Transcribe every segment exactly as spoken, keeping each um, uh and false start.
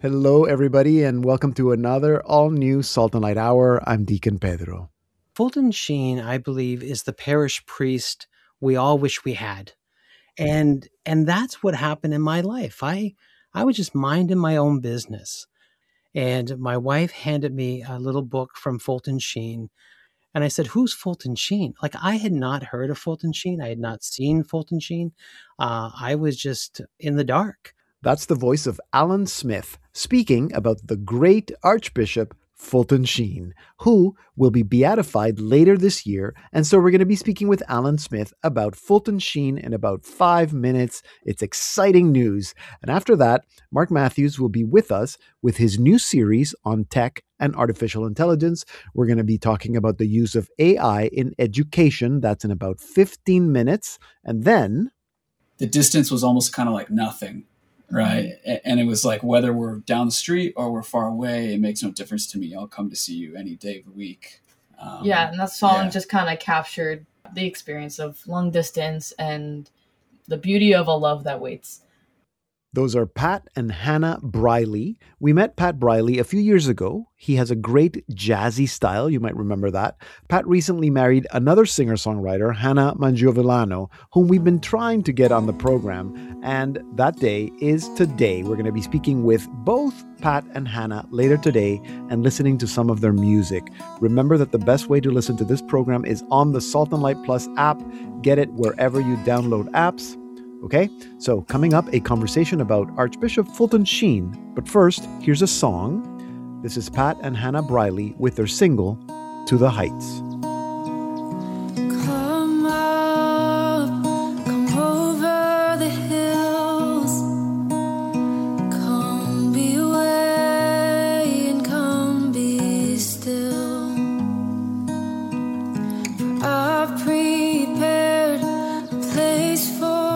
Hello, everybody, and welcome to another all-new Salt and Light Hour. I'm Deacon Pedro. Fulton Sheen, I believe, is the parish priest we all wish we had. And and that's what happened in my life. I I was just minding my own business. And my wife handed me a little book from Fulton Sheen. And I said, "Who's Fulton Sheen?" Like, I had not heard of Fulton Sheen. I had not seen Fulton Sheen. Uh, I was just in the dark. That's the voice of Alan Smith speaking about the great Archbishop Fulton Sheen, who will be beatified later this year. And so we're going to be speaking with Alan Smith about Fulton Sheen in about five minutes. It's exciting news. And after that, Mark Matthews will be with us with his new series on tech and artificial intelligence. We're going to be talking about the use of A I in education. That's in about fifteen minutes. And then the distance was almost kind of like nothing. Right. And it was like, whether we're down the street or we're far away, it makes no difference to me. I'll come to see you any day of the week. Um, yeah. And that song yeah. just kind of captured the experience of long distance and the beauty of a love that waits. Those are Pat and Hannah Briley. We met Pat Briley a few years ago. He has a great jazzy style. You might remember that. Pat recently married another singer-songwriter, Hannah Mangiovillano, whom we've been trying to get on the program. And that day is today. We're going to be speaking with both Pat and Hannah later today and listening to some of their music. Remember that the best way to listen to this program is on the Salt and Light Plus app. Get it wherever you download apps. Okay, so coming up, a conversation about Archbishop Fulton Sheen. But first, here's a song. This is Pat and Hannah Briley with their single, To the Heights. Come up, come over the hills. Come be away and come be still. For I've prepared a place for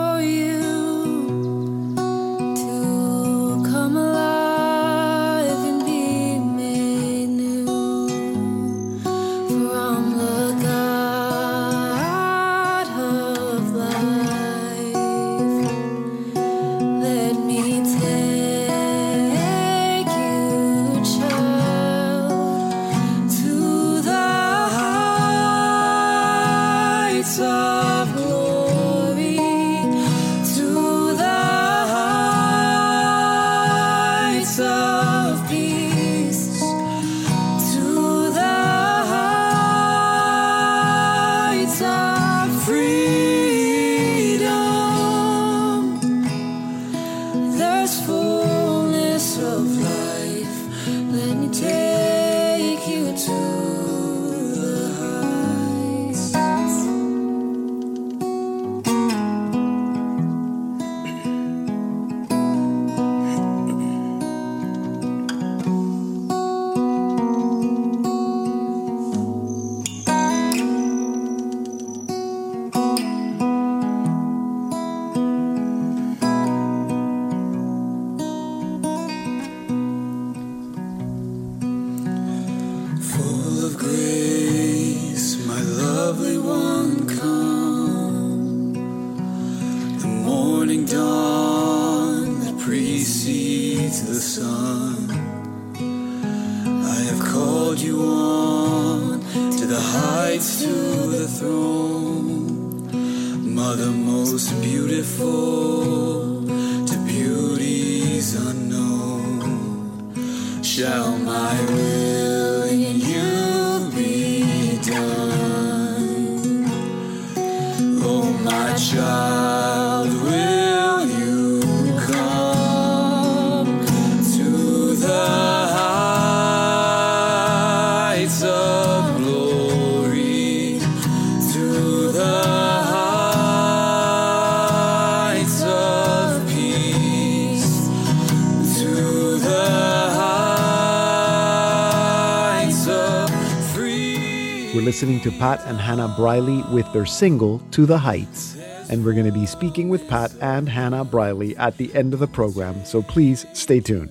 Listening to Pat and Hannah Briley with their single, To the Heights. And we're going to be speaking with Pat and Hannah Briley at the end of the program, so please stay tuned.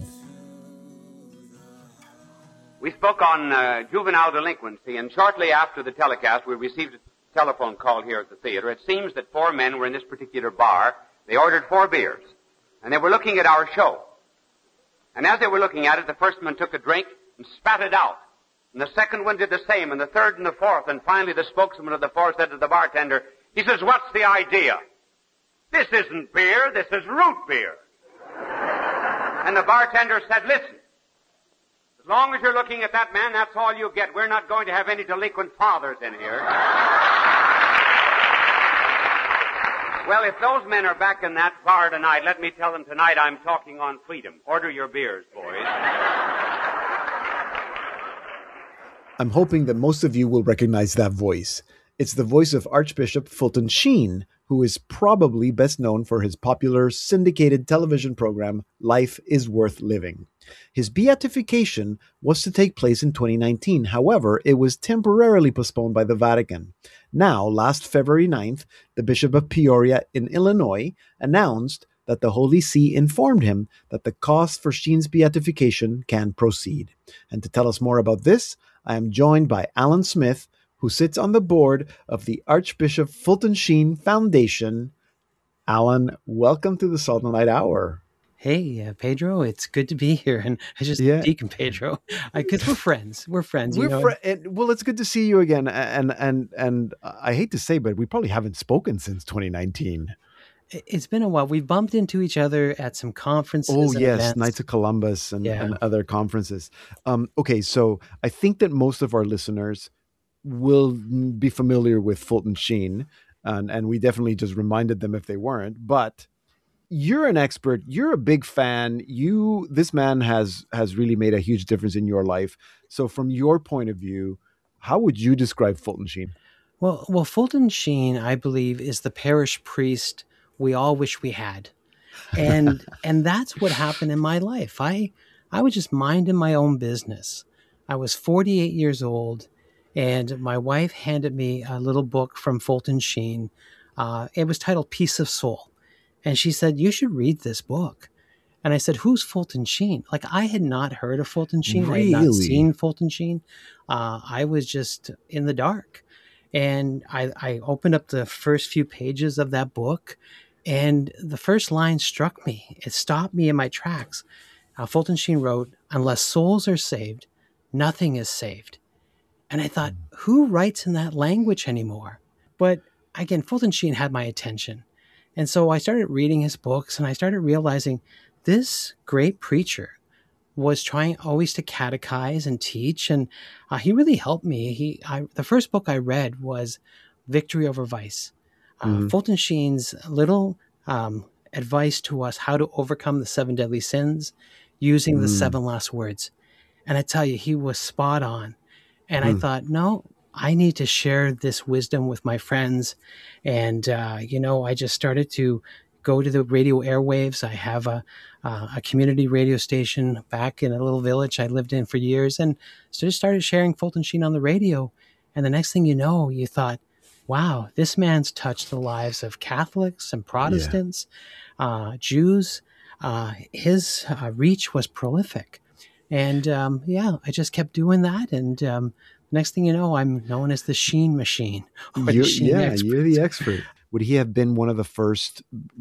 We spoke on uh, juvenile delinquency, and shortly after the telecast, we received a telephone call here at the theater. It seems that four men were in this particular bar. They ordered four beers, and they were looking at our show. And as they were looking at it, the first one took a drink and spat it out. And the second one did the same, and the third and the fourth. And finally the spokesman of the four said to the bartender, he says, what's the idea? This isn't beer, this is root beer. And the bartender said, listen, as long as you're looking at that man, that's all you get. We're not going to have any delinquent fathers in here. Well, if those men are back in that bar tonight, let me tell them tonight I'm talking on freedom. Order your beers, boys. I'm hoping that most of you will recognize that voice. It's the voice of Archbishop Fulton Sheen, who is probably best known for his popular syndicated television program, Life is Worth Living. His beatification was to take place in twenty nineteen. However, it was temporarily postponed by the Vatican. Now, last February ninth, the Bishop of Peoria in Illinois announced that the Holy See informed him that the cost for Sheen's beatification can proceed. And to tell us more about this, I am joined by Alan Smith, who sits on the board of the Archbishop Fulton Sheen Foundation. Alan, welcome to the Salt and Light Hour. Hey, uh, Pedro, it's good to be here. And I just Yeah. Deacon Pedro, because we're friends. We're friends. We're you know? fr- and, well, it's good to see you again. And and and I hate to say, but we probably haven't spoken since twenty nineteen. It- It's been a while. We've bumped into each other at some conferences. Oh and yes, events. Knights of Columbus and, Yeah. and other conferences. Um, okay, so I think that most of our listeners will be familiar with Fulton Sheen, and and we definitely just reminded them if they weren't. But you're an expert. You're a big fan. You this man has has really made a huge difference in your life. So from your point of view, how would you describe Fulton Sheen? Well, well, Fulton Sheen, I believe, is the parish priest we all wish we had, and and that's what happened in my life. I I was just minding my own business. I was forty-eight years old, and my wife handed me a little book from Fulton Sheen. Uh, it was titled "Peace of Soul," and she said, "You should read this book." And I said, "Who's Fulton Sheen?" Like, I had not heard of Fulton Sheen. I had not Really? seen Fulton Sheen. Uh, I was just in the dark. And I, I opened up the first few pages of that book, and the first line struck me. It stopped me in my tracks. Uh, Fulton Sheen wrote, "Unless souls are saved, nothing is saved." And I thought, who writes in that language anymore? But again, Fulton Sheen had my attention. And so I started reading his books, and I started realizing this great preacher was trying always to catechize and teach, and uh, he really helped me. He, I, the first book I read was Victory Over Vice. Uh, Mhm. Fulton Sheen's little um, advice to us how to overcome the seven deadly sins using the Mm. seven last words. And I tell you, he was spot on. And I Hmm. thought, no, I need to share this wisdom with my friends. And, uh, you know, I just started to go to the radio airwaves. I have a, uh, a community radio station back in a little village I lived in for years, and so just started sharing Fulton Sheen on the radio. And the next thing you know, you thought, wow, this man's touched the lives of Catholics and Protestants, uh, Jews. Uh, his uh, reach was prolific. And um, yeah, I just kept doing that. And um, next thing you know, I'm known as the Sheen Machine. Or the You're, Sheen yeah, expert. you're the expert. Would he have been one of the first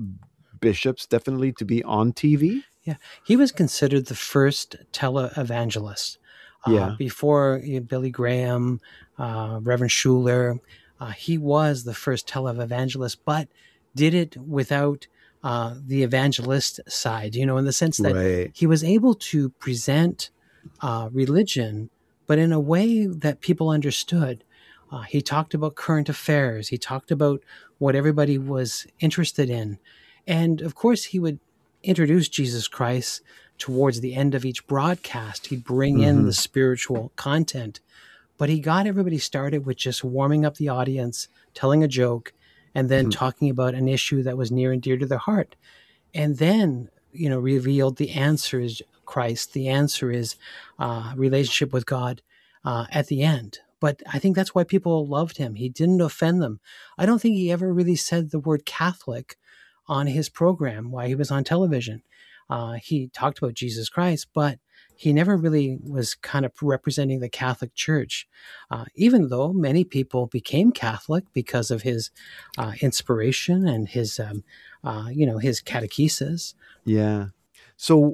bishops, definitely, to be on T V? Yeah, he was considered the first televangelist. Uh, Yeah. Before you know, Billy Graham, uh, Reverend Schuler, uh, he was the first televangelist, but did it without uh, the evangelist side, you know, in the sense that Right. he was able to present uh, religion, but in a way that people understood. Uh, he talked about current affairs. He talked about what everybody was interested in. And of course, he would introduce Jesus Christ towards the end of each broadcast. He'd bring in Mhm. the spiritual content, but he got everybody started with just warming up the audience, telling a joke, and then Mhm. talking about an issue that was near and dear to their heart. And then, you know, revealed the answer is Christ. The answer is uh, relationship with God uh, at the end. But I think that's why people loved him. He didn't offend them. I don't think he ever really said the word Catholic on his program while he was on television. Uh, he talked about Jesus Christ, but he never really was kind of representing the Catholic Church, uh, even though many people became Catholic because of his uh, inspiration and his, um, uh, you know, his catechesis. Yeah. So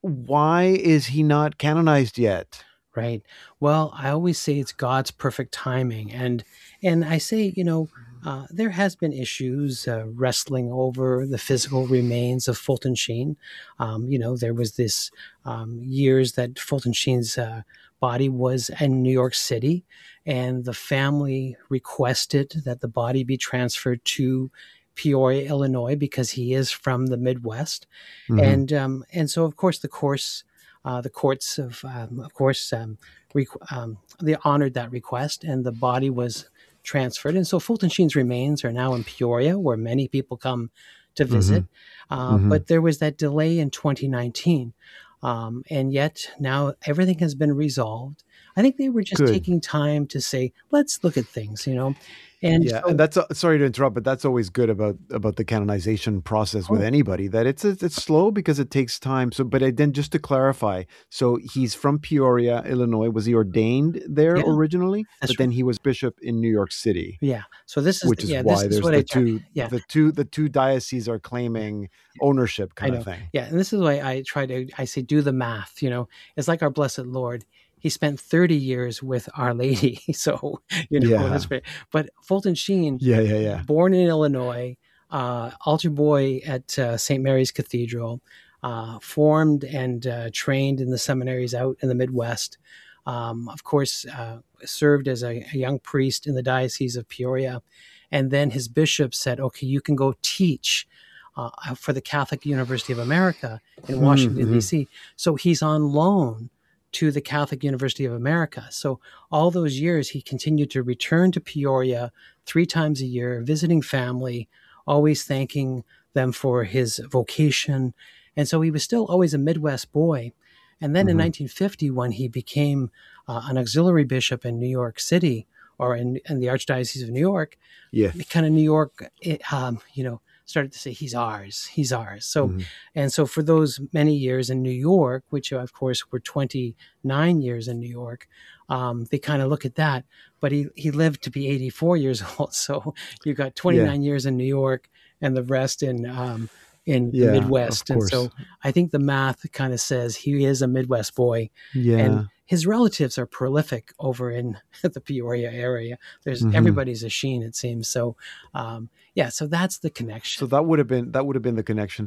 why is he not canonized yet? Right. Well, I always say it's God's perfect timing, and and I say, you know, uh, there has been issues uh, wrestling over the physical remains of Fulton Sheen. Um, you know, there was this um, years that Fulton Sheen's uh, body was in New York City, and the family requested that the body be transferred to Peoria, Illinois, because he is from the Midwest, Mhm. and um, and so of course the course. Uh, the courts of, um, of course, um, requ- um, they honored that request, and the body was transferred. And so Fulton Sheen's remains are now in Peoria, where many people come to visit. Uh, Mhm. But there was that delay in twenty nineteen, um, and yet now everything has been resolved. I think they were just Good. taking time to say, let's look at things, you know. And Yeah, so, and that's uh, sorry to interrupt, but that's always good about about the canonization process with Oh. anybody, that it's it's it's slow because it takes time. So, but I- then just to clarify, so he's from Peoria, Illinois. Was he ordained there Yeah, originally? that's But then he was bishop in New York City, yeah. So this is, which is yeah, this why is there's what I the try. two Yeah, the two the two dioceses are claiming ownership I kind know. of thing. Yeah, and this is why I try to I say do the math, you know. It's like our blessed Lord. He spent thirty years with Our Lady. So, you know, Yeah. that's great. But Fulton Sheen, Yeah, yeah, yeah. born in Illinois, uh, altar boy at uh, Saint Mary's Cathedral, uh, formed and uh, trained in the seminaries out in the Midwest. Um, of course, uh, served as a, a young priest in the Diocese of Peoria. And then his bishop said, okay, you can go teach uh, for the Catholic University of America in Washington, Mhm. D C. So he's on loan to the Catholic University of America. So all those years, he continued to return to Peoria three times a year, visiting family, always thanking them for his vocation. And so he was still always a Midwest boy. And then in Mhm. nineteen fifty, when he became uh, an auxiliary bishop in New York City, or in, in the Archdiocese of New York, Yeah. kind of New York, it, um, you know, started to say, he's ours, he's ours. So, Mhm. and so for those many years in New York, which of course were twenty-nine years in New York, um, they kind of look at that. But he, he lived to be eighty-four years old. So you got twenty-nine years in New York and the rest in, um, in the Yeah, of Midwest. And course. so I think the math kind of says he is a Midwest boy. Yeah. And his relatives are prolific over in the Peoria area. There's Mhm. everybody's a Sheen, it seems. So, um, yeah, so that's the connection. So that would have been that would have been the connection.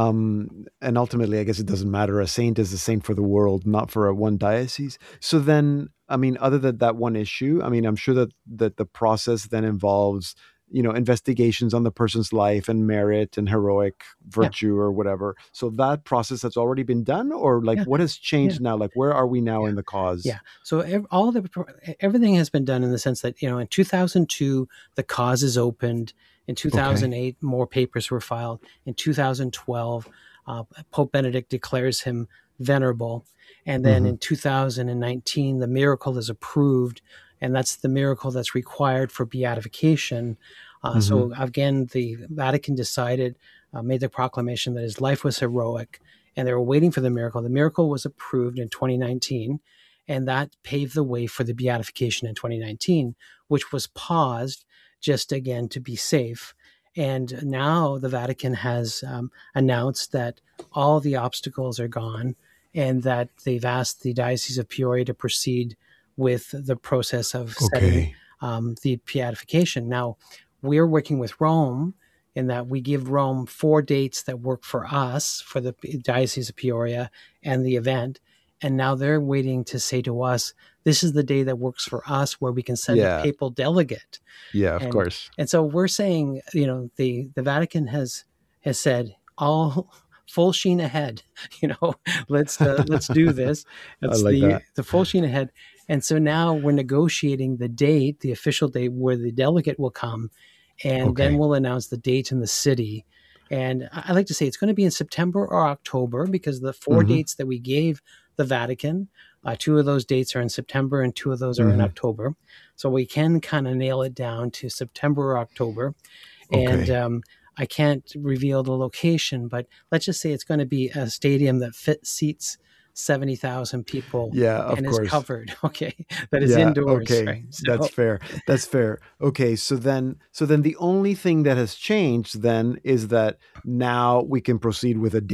Um, and ultimately, I guess it doesn't matter. A saint is a saint for the world, not for a one diocese. So then, I mean, other than that one issue, I mean, I'm sure that that the process then involves, you know, investigations on the person's life and merit and heroic virtue or whatever. So that process has already been done, or like Yeah. what has changed now? Like where are we now in the cause? Yeah. So ev- all the everything has been done in the sense that, you know, in two thousand two the cause is opened. In two thousand eight, more papers were filed. In two thousand twelve, uh, Pope Benedict declares him venerable, and then Mhm. in two thousand nineteen, the miracle is approved, and that's the miracle that's required for beatification. Uh, So again, the Vatican decided, uh, made the proclamation that his life was heroic, and they were waiting for the miracle. The miracle was approved in twenty nineteen, and that paved the way for the beatification in twenty nineteen, which was paused just again to be safe. And now the Vatican has um, announced that all the obstacles are gone, and that they've asked the Diocese of Peoria to proceed with the process of setting Okay. um, the beatification. Now, we're working with Rome in that we give Rome four dates that work for us, for the Diocese of Peoria and the event. And now they're waiting to say to us, this is the day that works for us, where we can send Yeah. a papal delegate. Yeah, of And- course. And so we're saying, you know, the, the Vatican has has said, all full sheen ahead, you know, let's uh, let's do this. It's like the that. the full sheen ahead. And so now we're negotiating the date, the official date where the delegate will come, and Okay. then we'll announce the date in the city. And I I like to say it's going to be in September or October, because the four Mhm. dates that we gave the Vatican, uh, two of those dates are in September and two of those are in Mhm. October. So we can kind of nail it down to September or October. And Okay. um, I can't reveal the location, but let's just say it's going to be a stadium that fit seats seventy thousand people Yeah, of and course. is covered. Okay. That is Yeah, indoors. okay. Right? So- That's fair. That's fair. Okay, so then so then the only thing that has changed then is that now we can proceed with a date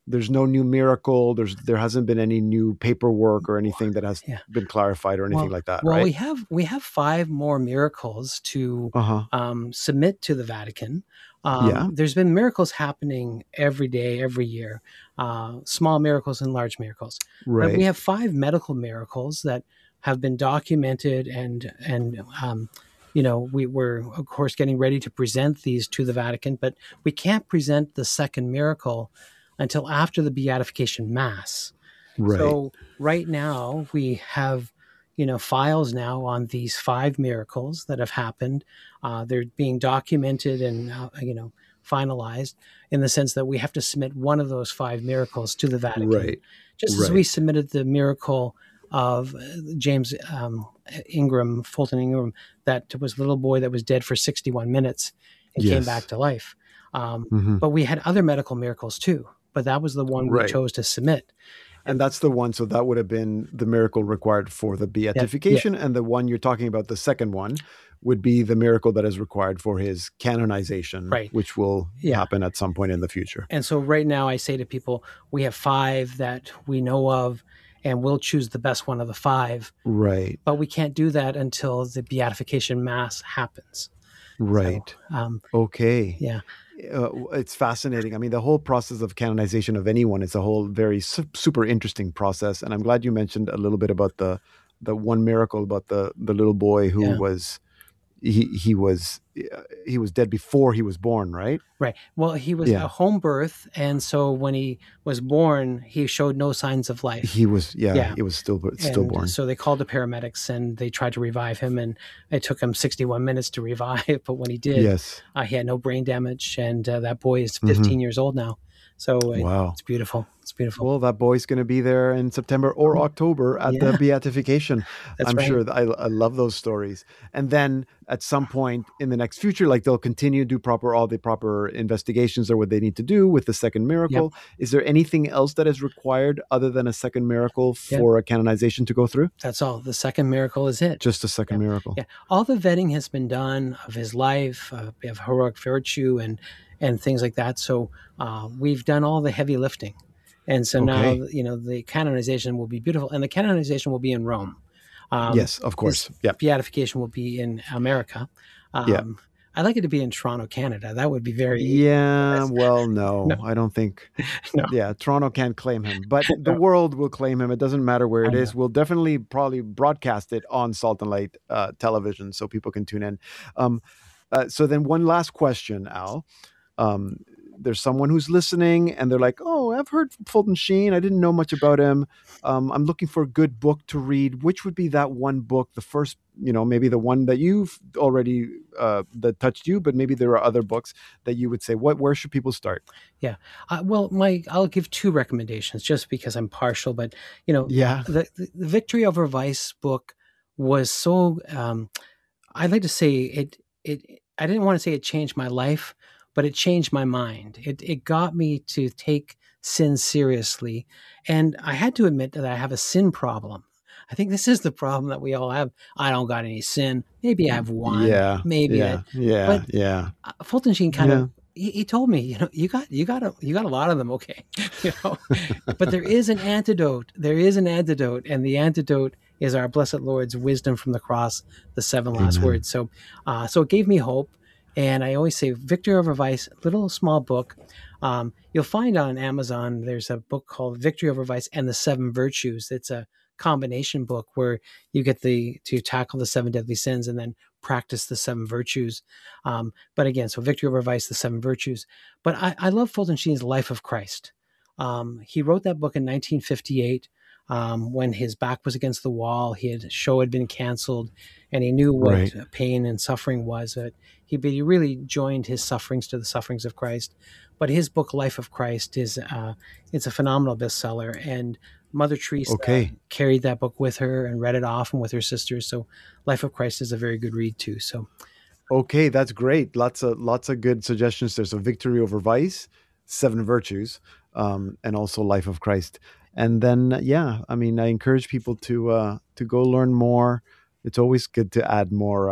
there's no new miracle. There's there hasn't been any new paperwork or anything that has Yeah. been clarified or anything Well, like that, well, right? we have we have five more miracles to Uh-huh. um, submit to the Vatican. Um, Yeah. There's been miracles happening every day, every year, uh, small miracles and large miracles. But Right. we have five medical miracles that have been documented, and and um, you know we were of course getting ready to present these to the Vatican, but we can't present the second miracle until after the beatification mass. Right. So right now we have, you know, files now on these five miracles that have happened. Uh, they're being documented and, uh, you know, finalized in the sense that we have to submit one of those five miracles to the Vatican. Right. Just as Right. we submitted the miracle of uh, James um, Ingram, Fulton Ingram, that was a little boy that was dead for sixty-one minutes and came Yes. back to life. Um, Mhm. But we had other medical miracles too. But that was the one we Right. chose to submit. And that's the one. So that would have been the miracle required for the beatification. And the one you're talking about, the second one, would be the miracle that is required for his canonization, Right. which will Yeah. happen at some point in the future. And so right now I say to people, we have five that we know of, and we'll choose the best one of the five. Right. But we can't do that until the beatification mass happens. Right. So, um, Okay. yeah. Uh, it's fascinating. I mean, the whole process of canonization of anyone is a whole very su- super interesting process. And I'm glad you mentioned a little bit about the the one miracle about the the little boy who Yeah. was he he was uh, he was dead before he was born, right? Right. Well, he was Yeah. a home birth. And so when he was born, he showed no signs of life. He was yeah, Yeah. he was still And stillborn. so they called the paramedics and they tried to revive him. And it took him sixty-one minutes to revive. But when he did, Yes. uh, he had no brain damage. And uh, that boy is Mhm. fifteen years old now. So uh, Wow. it's beautiful. It's beautiful. Well, that boy's going to be there in September or October at Yeah. the beatification. That's I'm right. sure that I, I love those stories. And then at some point in the next future, like they'll continue to do proper all the proper investigations or what they need to do with the second miracle. Is there anything else that is required other than a second miracle Yeah. for a canonization to go through? That's all. The second miracle is it. Just a second miracle. Yeah, all the vetting has been done of his life, uh, of heroic virtue, and and things like that. So uh, we've done all the heavy lifting, and so now Okay. you know the canonization will be beautiful, and the canonization will be in Rome. Um, Yes, of course. his Yeah. beatification will be in America. Um, Yeah. I'd like it to be in Toronto, Canada. That would be very Yeah, well, no, No. I don't think. No. Yeah, Toronto can't claim him, but the world will claim him. It doesn't matter where it I is. We'll definitely probably broadcast it on Salt and Light uh, television so people can tune in. Um, uh, so then, one last question, Al. Um, there's someone who's listening and they're like, "Oh, I've heard Fulton Sheen. I didn't know much about him. Um, I'm looking for a good book to read. Which would be that one book? The first, you know, maybe the one that you've already uh, that touched you, but maybe there are other books that you would say, what? Where should people start?" Uh, well, Mike, I'll give two recommendations just because I'm partial, but you know, Yeah. the, the the Victory Over Vice book was so. Um, I'd like to say it. It. I didn't want to say it changed my life, but it changed my mind. It it got me to take sin seriously, and I had to admit that I have a sin problem. I think this is the problem that we all have. I don't got any sin. Maybe I have one. Yeah. Maybe Yeah. Yeah. but- yeah. I, uh, Fulton Sheen kind Yeah. of. He, he told me, you know, you got, you got a, you got a lot of them, okay, you know, but there is an antidote. There is an antidote, and the antidote is our Blessed Lord's wisdom from the cross, the seven last Amen. words. So, uh, so it gave me hope, and I always say, Victory Over Vice, little small book. Um, you'll find on Amazon. There's a book called Victory Over Vice and the Seven Virtues. It's a combination book where you get the to tackle the seven deadly sins and then practice the seven virtues. Um, but again, so Victory Over Vice, the seven virtues. But I, I love Fulton Sheen's Life of Christ. Um, he wrote that book in nineteen fifty-eight um, when his back was against the wall. He had show had been canceled, and he knew what Right. pain and suffering was. That he, but he really joined his sufferings to the sufferings of Christ. But his book, Life of Christ, is uh, it's a phenomenal bestseller, and Mother Teresa Okay. carried that book with her and read it often with her sisters. So Life of Christ is a very good read too. So Okay, that's great. Lots of lots of good suggestions there. So Victory Over Vice, Seven Virtues, um, and also Life of Christ. And then yeah, I mean, I encourage people to uh, to go learn more. It's always good to add more uh,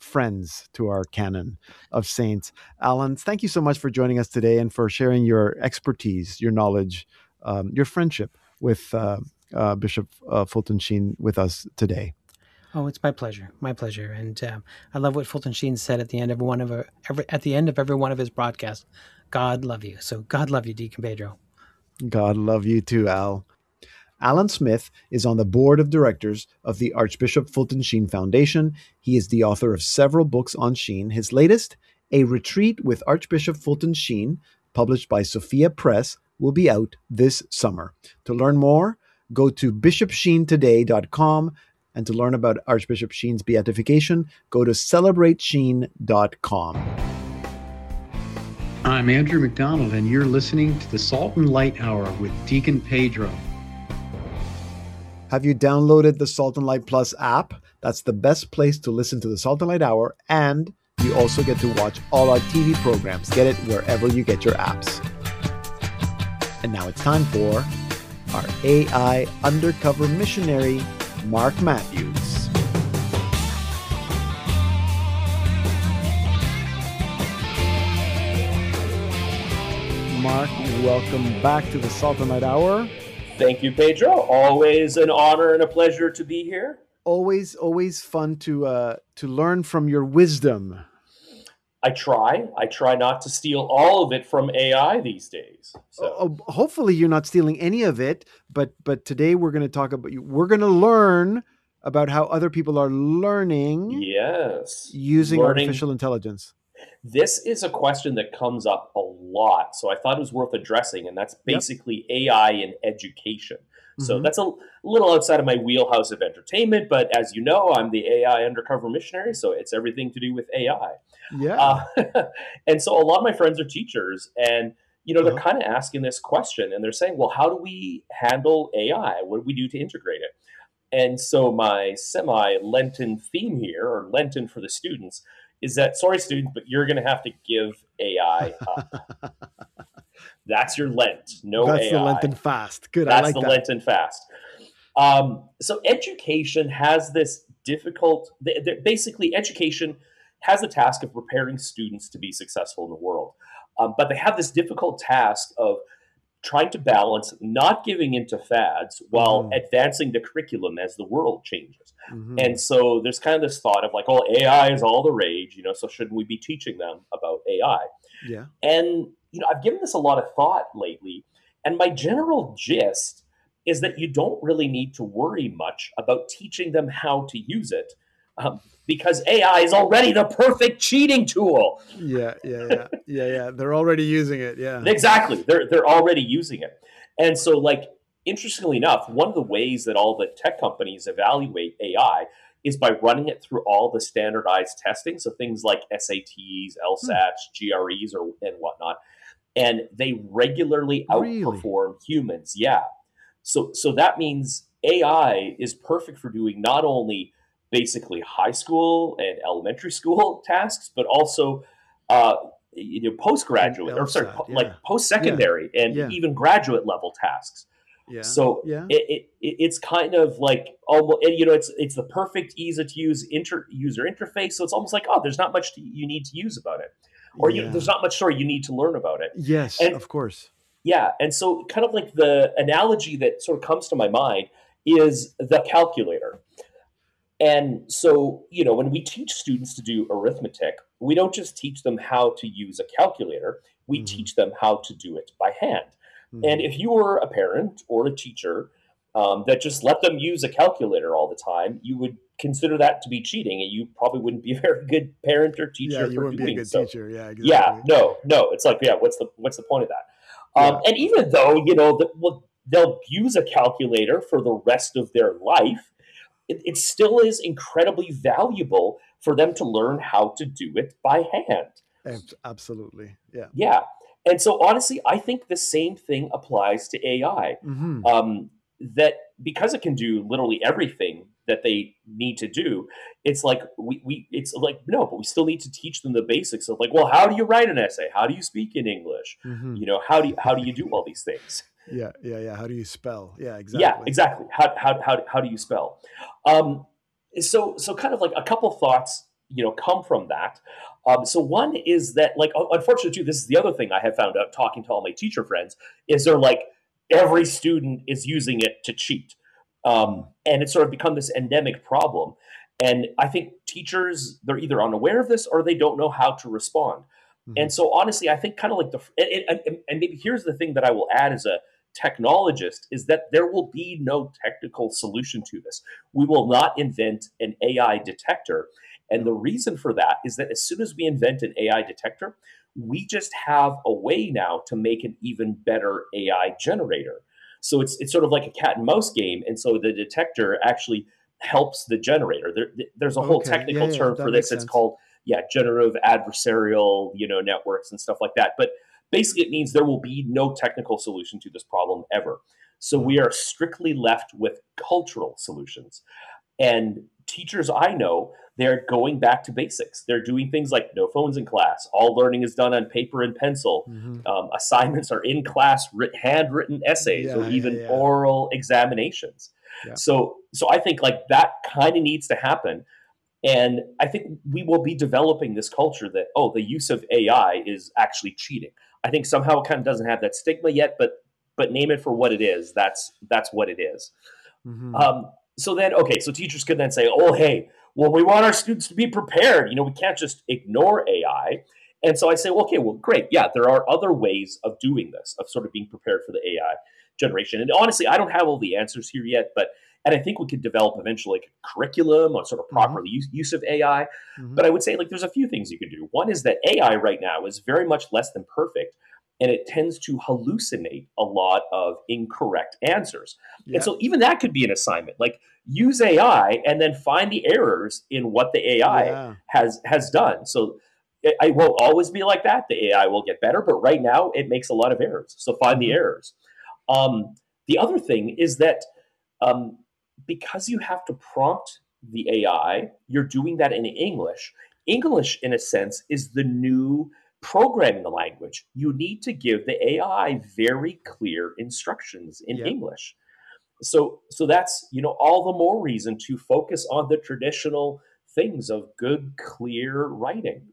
friends to our canon of saints. Alan, thank you so much for joining us today and for sharing your expertise, your knowledge, um, your friendship with uh, uh, Bishop uh, Fulton Sheen with us today. Oh, it's my pleasure, my pleasure, and um, I love what Fulton Sheen said at the end of one of a, every, at the end of every one of his broadcasts. God love you. So God love you, Deacon Pedro. God love you too, Al. Alan Smith is on the board of directors of the Archbishop Fulton Sheen Foundation. He is the author of several books on Sheen. His latest, A Retreat with Archbishop Fulton Sheen, published by Sophia Press, will be out this summer. To learn more, go to bishop sheen today dot com. And to learn about Archbishop Sheen's beatification, go to celebrate sheen dot com. I'm Andrew McDonald, and you're listening to the Salt and Light Hour with Deacon Pedro. Have you downloaded the Salt and Light Plus app? That's the best place to listen to the Salt and Light Hour, and you also get to watch all our T V programs. Get it wherever you get your apps. And now it's time for our A I undercover missionary, Mark Matthews. Mark, welcome back to the Salt and Light Hour. Thank you, Pedro. Always an honor and a pleasure to be here. Always, always fun to uh, to learn from your wisdom. I try. I try not to steal all of it from A I these days. So. Oh, hopefully, you're not stealing any of it. But but today we're going to talk about. We're going to learn about how other people are learning. Yes, using learning. Artificial intelligence. This is a question that comes up a lot, so I thought it was worth addressing, and that's basically yep. A I in education. So mm-hmm. that's a little outside of my wheelhouse of entertainment, but as you know, I'm the A I undercover missionary, so it's everything to do with A I. Yeah. Uh, and so a lot of my friends are teachers, and you know, they're uh-huh. kind of asking this question, and they're saying, well, how do we handle A I? What do we do to integrate it? And so my semi-Lenten theme here, or Lenten for the students, is that, sorry, students, but you're going to have to give A I up. That's your Lent. No That's A I. That's the Lenten fast. Good. That's I like the that. Lenten fast. Um, so education has this difficult, basically education has the task of preparing students to be successful in the world. Um, but they have this difficult task of trying to balance not giving into fads while mm-hmm. advancing the curriculum as the world changes. Mm-hmm. And so there's kind of this thought of like, oh, A I is all the rage, you know, so shouldn't we be teaching them about A I? Yeah. And, you know, I've given this a lot of thought lately. And my general gist is that you don't really need to worry much about teaching them how to use it. Um, because A I is already the perfect cheating tool. Yeah, yeah, yeah, yeah, yeah. They're already using it. Yeah, exactly. They're they're already using it, and so, like, interestingly enough, one of the ways that all the tech companies evaluate A I is by running it through all the standardized testing, so things like S A Ts, LSATs, hmm. G R Es, or and whatnot, and they regularly outperform really? humans. Yeah, so so that means A I is perfect for doing not only basically high school and elementary school tasks, but also uh, you know, postgraduate or sorry, po- yeah. like post-secondary yeah. and yeah. even graduate level tasks. Yeah. So yeah. It, it it's kind of like almost, you know, it's it's the perfect easy to use inter, user interface. So it's almost like, oh, there's not much to, you need to use about it, or yeah. you, there's not much sorry you need to learn about it. Yes, and, of course. Yeah, and so kind of like the analogy that sort of comes to my mind is the calculator. And so, you know, when we teach students to do arithmetic, we don't just teach them how to use a calculator. We mm-hmm. teach them how to do it by hand. Mm-hmm. And if you were a parent or a teacher um, that just let them use a calculator all the time, you would consider that to be cheating, and you probably wouldn't be a very good parent or teacher. Yeah, you for wouldn't doing be a good so. teacher. Yeah, exactly. Yeah, no, no. It's like, yeah, what's the what's the point of that? Um, yeah. And even though, you know, the, well, they'll use a calculator for the rest of their life, It, it still is incredibly valuable for them to learn how to do it by hand. Absolutely. Yeah. Yeah. And so honestly, I think the same thing applies to A I. Mm-hmm. Um, that because it can do literally everything that they need to do, it's like we, we it's like, no, but we still need to teach them the basics of like, well, how do you write an essay? How do you speak in English? Mm-hmm. You know, how do you, how do you do all these things? Yeah, yeah, yeah. How do you spell? Yeah, exactly. Yeah, exactly. How how how how do you spell? Um, so so kind of like a couple thoughts you know, come from that. Um, so one is that, like, unfortunately, too, this is the other thing I have found out talking to all my teacher friends, is they're like, every student is using it to cheat. Um, and it's sort of become this endemic problem. And I think teachers, they're either unaware of this or they don't know how to respond. Mm-hmm. And so honestly, I think kind of like the, and, and, and maybe here's the thing that I will add as a technologist, is that there will be no technical solution to this. We will not invent an A I detector. And the reason for that is that as soon as we invent an A I detector, we just have a way now to make an even better A I generator. So it's it's sort of like a cat and mouse game. And so the detector actually helps the generator. There, there's a whole Okay. technical Yeah, yeah, term that for makes this. It's sense. called, yeah, generative adversarial, you know, networks and stuff like that. But basically it means there will be no technical solution to this problem ever. So we are strictly left with cultural solutions. And teachers I know, they're going back to basics. They're doing things like no phones in class. All learning is done on paper and pencil. Mhm. Um, assignments are in class, writ- handwritten essays, Yeah, or yeah, even yeah. oral examinations. Yeah. So, so I think like that kind of needs to happen. And I think we will be developing this culture that, oh, the use of A I is actually cheating. I think somehow it kind of doesn't have that stigma yet, but but name it for what it is. That's that's what it is. Mhm. Um, so then, okay, so teachers could then say, oh, hey, well, we want our students to be prepared. You know, we can't just ignore A I. And so I say, well, okay, well, great. Yeah, there are other ways of doing this, of sort of being prepared for the A I generation. And honestly, I don't have all the answers here yet, but and I think we could develop eventually like a curriculum on sort of proper Mhm. use, use of A I. Mhm. But I would say like there's a few things you can do. One is that A I right now is very much less than perfect, and it tends to hallucinate a lot of incorrect answers. Yeah. And so even that could be an assignment. Like use A I and then find the errors in what the A I Yeah. has has done. So it, it won't always be like that. The A I will get better, but right now it makes a lot of errors. So find the Mhm. errors. Um, the other thing is that um, because you have to prompt the A I, you're doing that in English. English, in a sense, is the new programming language. You need to give the A I very clear instructions in Yep. English. So, so that's, you know, all the more reason to focus on the traditional things of good, clear writing.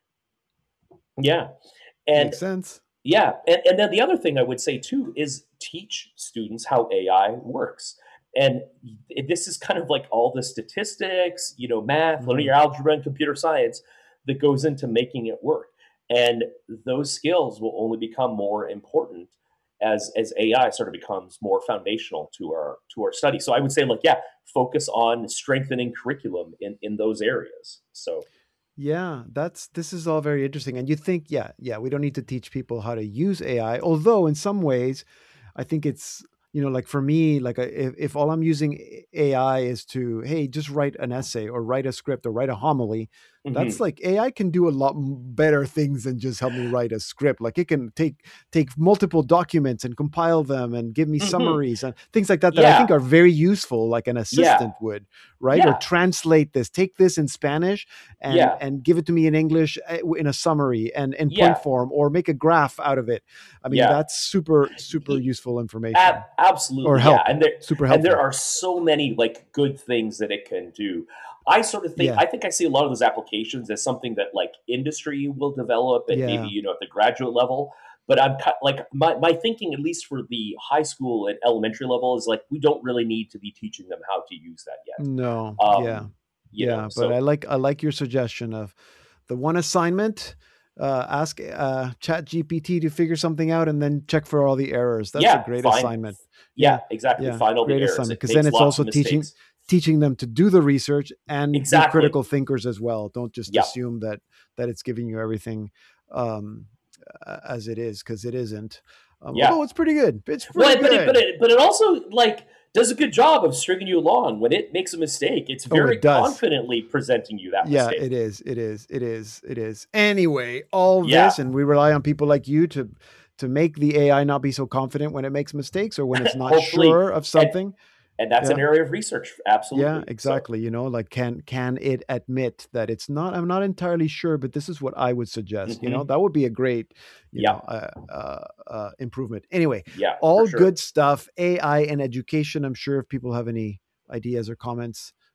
Yeah. And Makes sense. yeah, and, and then the other thing I would say too is teach students how A I works. And this is kind of like all the statistics, you know, math, Mhm. linear algebra, and computer science that goes into making it work. And those skills will only become more important as as A I sort of becomes more foundational to our to our study. So I would say, like, yeah, focus on strengthening curriculum in in those areas. So Yeah, that's this is all very interesting. And you think, yeah, yeah, we don't need to teach people how to use A I, although in some ways, I think it's, you know, like for me, like I- if, if all I'm using A I is to, hey, just write an essay or write a script or write a homily, that's mhm. like A I can do a lot m- better things than just help me write a script. Like it can take take multiple documents and compile them and give me Mhm. summaries and things like that that I think Yeah, are very useful, like an assistant would, right? Or yeah, translate this, take this in Spanish and yeah, and give it to me in English uh, in a summary and in point yeah, form, or make a graph out of it. I mean, yeah. that's super super He- useful Ab- information or absolutely, yeah. help, And there super and there helpful. are so many like good things that it can do. I sort of think Yeah, I think I see a lot of those applications as something that like industry will develop and maybe, yeah, you know, at the graduate level. But I'm ki- like my, my thinking, at least for the high school and elementary level, is like we don't really need to be teaching them how to use that yet. no, yeah, Um, you know, yeah. But I so like I like your suggestion of the one assignment. Uh, ask uh, Chat G P T to figure something out, and then check for all the errors. That's a yeah, great fine. assignment. Yeah, Yeah, exactly. yeah, Find all the great errors. assignment. It Because then makes it's lots also of teaching mistakes. teaching them to do the research and be Exactly. critical thinkers as well. Don't just Yeah. assume that that it's giving you everything um, uh, as it is, because it isn't. Um, Yeah. although it's pretty good. It's Well, pretty but it, but good. it, but it also like does a good job of stringing you along when it makes a mistake. It's Oh, very it does. confidently presenting you that Yeah, mistake. it is. It is. It is. It is. Anyway, all Yeah, this, and we rely on people like you to to make the A I not be so confident when it makes mistakes or when it's not hopefully, sure of and something. and that's Yeah. an area of research. Yeah, Absolutely. So exactly. You know, like can can it admit that it's not? I'm not entirely sure, but this is what I would suggest. You know, mhm. that would be a great, you Yeah, know, uh, uh, uh, improvement. Anyway, yeah, for all sure. good stuff. A I and education. I'm sure if people have any ideas or comments,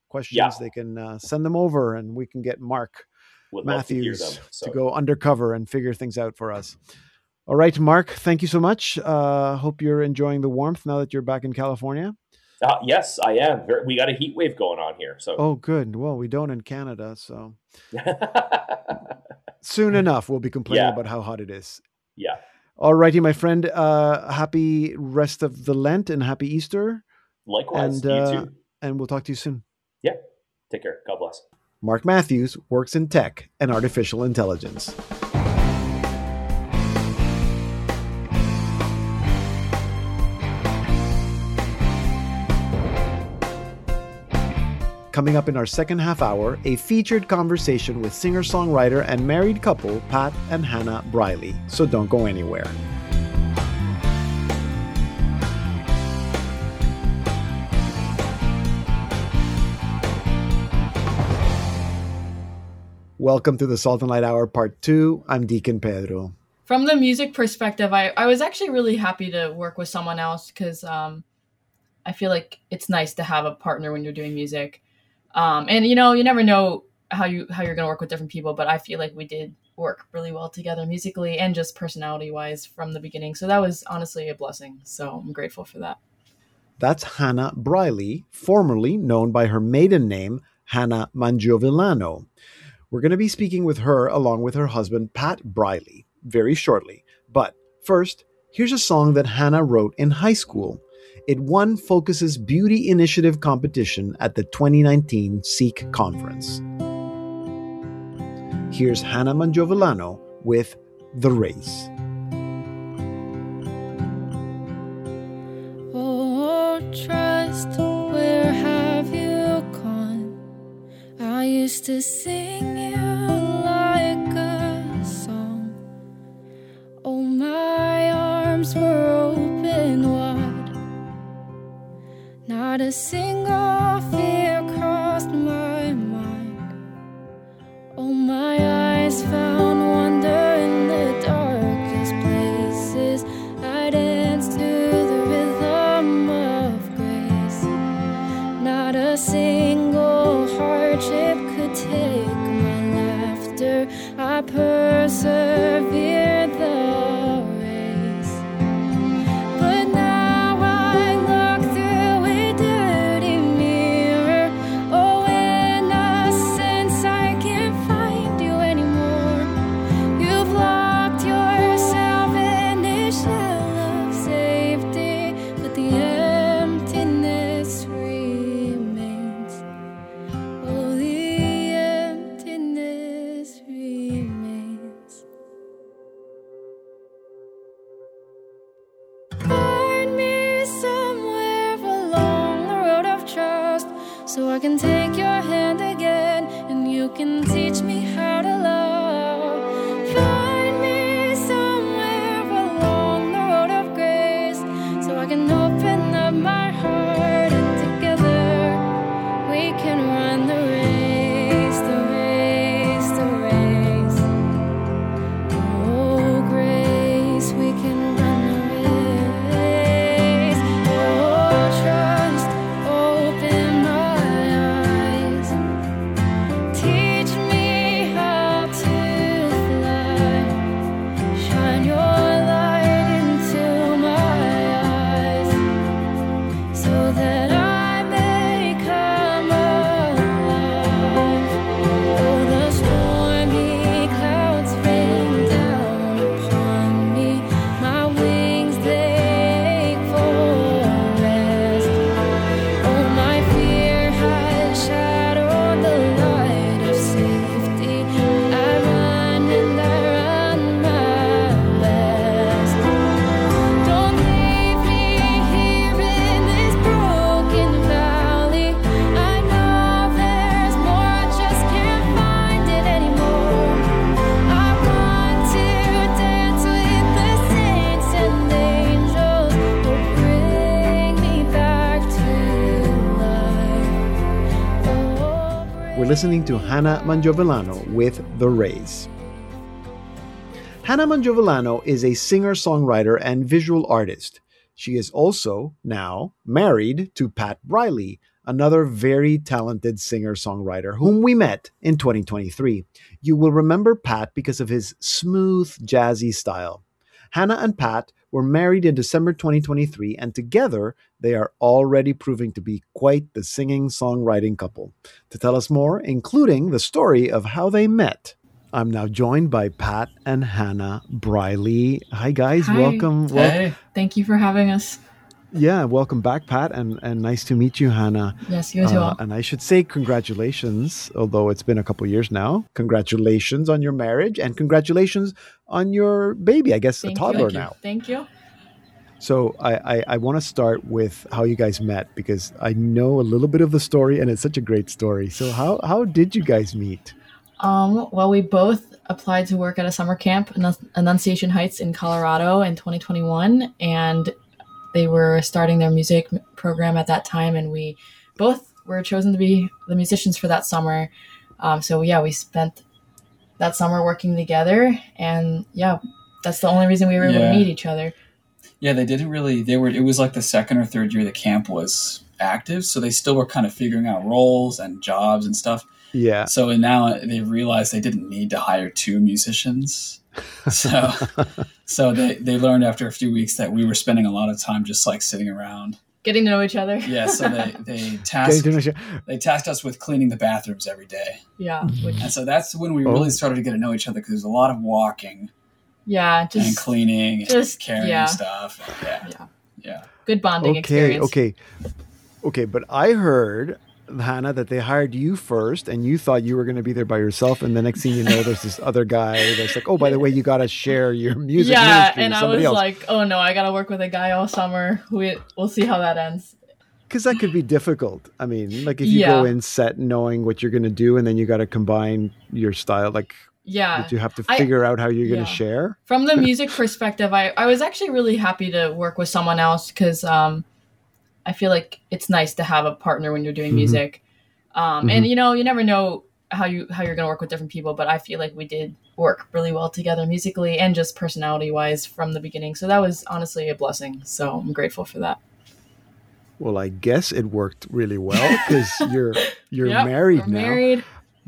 questions, Yeah. they can uh, send them over, and we can get Mark Would love to hear Matthews them. to, So go undercover and figure things out for us. All right, Mark, thank you so much. Uh, hope you're enjoying the warmth now that you're back in California. uh, yes, I am. Very, we got a heat wave going on here. So Oh, good. Well, we don't in Canada, so soon enough we'll be complaining Yeah. about how hot it is. yeah. All righty, my friend. Uh, happy rest of the Lent and happy Easter. Likewise, And, you uh, too. And we'll talk to you soon. Yeah. Take care. God bless. Mark Matthews works in tech and artificial intelligence. Coming up in our second half hour, a featured conversation with singer-songwriter and married couple Pat and Hannah Briley. So don't go anywhere. Welcome to the Salt and Light Hour Part two. I'm Deacon Pedro. From the music perspective, I, I was actually really happy to work with someone else because um, I feel like it's nice to have a partner when you're doing music. Um, and, you know, you never know how, you, how you're going to work with different people, but I feel like we did work really well together musically and just personality-wise from the beginning. So that was honestly a blessing. So I'm grateful for that. That's Hannah Briley, formerly known by her maiden name, Hannah Mangiovillano. We're going to be speaking with her along with her husband, Pat Briley, very shortly. But first, here's a song that Hannah wrote in high school. It won Focus's Beauty Initiative competition at the twenty nineteen Seek Conference. Here's Hannah Mangiovillano with The Race. Oh, trust, where have you gone? I used to sing you like a song. Oh, my arms were open wide. Not a single fear crossed my mind. Oh, my eyes found wonder in the darkest places. I danced to the rhythm of grace. Not a single hardship could take my laughter. I persevered the race. But now I look through a dirty mirror. Oh, innocence, I can't find you anymore. You've locked yourself in a shell of safety, but the emptiness remains. Oh, the emptiness remains. Find me somewhere along the road of trust, so I can take your hand again and you can teach me how to love. Find me somewhere along the road of grace, so I can open up my heart and together we can run the race, the race, the race. Oh, grace, we can run the race. Oh, trust, open my eyes. Teach me how to fly. Shine your light into my eyes, so that I may come alive. Oh, the stormy clouds rain down upon me. My wings, they ache for rest. Oh, my fear has shadowed the light of safety. I run and I run my best. Don't leave me here in this broken valley. I know there's more, I just can't find it anymore. I want to dance with the saints and angels. Oh, bring me back to life. Oh, We're listening to Hannah Mangiovillano with The Race. Hannah Mangiovillano is a singer-songwriter and visual artist. She is also now married to Pat Briley, another very talented singer-songwriter whom we met in twenty twenty-three. You will remember Pat because of his smooth, jazzy style. Hannah and Pat were married in December twenty twenty-three, and together they are already proving to be quite the singing-songwriting couple. To tell us more, including the story of how they met, I'm now joined by Pat and Hannah Briley. Hi, guys. Hi. Welcome. Wel- Hey. Thank you for having us. yeah, welcome back, Pat, and, and nice to meet you, Hannah. Yes, you as well. Uh, and I should say congratulations, although it's been a couple years now. Congratulations on your marriage, and congratulations on your baby, I guess, Thank a you. toddler Thank you. now. Thank you. So I, I, I want to start with how you guys met, because I know a little bit of the story, and it's such a great story. So how, how did you guys meet? Um, well, we both applied to work at a summer camp in Annunciation Heights in Colorado in twenty twenty-one, and they were starting their music program at that time, and we both were chosen to be the musicians for that summer. Um, so yeah, we spent that summer working together, and yeah, that's the only reason we were able Yeah. to meet each other. Yeah, they didn't really, they were, it was like the second or third year the camp was active. So they still were kind of figuring out roles and jobs and stuff. Yeah. So now they realized they didn't need to hire two musicians. So, so they, they learned after a few weeks that we were spending a lot of time just like sitting around. Getting to know each other. Yeah. So they, they Getting tasked, to know each- they tasked us with cleaning the bathrooms every day. Yeah. Which, And so that's when we Oh. really started to get to know each other, because there's a lot of walking yeah. and Just cleaning and just- carrying yeah. stuff. Yeah. yeah. Yeah. Good bonding Okay, experience. okay. Okay, but I heard, Hannah, that they hired you first, and you thought you were going to be there by yourself, and the next thing you know, there's this other guy that's like, oh, by the way, you got to share your music Yeah, ministry and with I somebody was else. like, oh no, I gotta work with a guy all summer. We, we'll see how that ends. Because that could be difficult. I mean, like if you go Yeah. in set knowing what you're going to do, and then you got to combine your style, like Yeah. that you have to I- figure out how you're going yeah. to share. From the music perspective, I, I was actually really happy to work with someone else, because um, I feel like it's nice to have a partner when you're doing Mhm. music. Um, Mhm. And, you know, you never know how, you, how you're going to work with different people, but I feel like we did work really well together musically and just personality-wise from the beginning. So that was honestly a blessing. So I'm grateful for that. Well, I guess it worked really well because you're you're Yep, married we're now. married.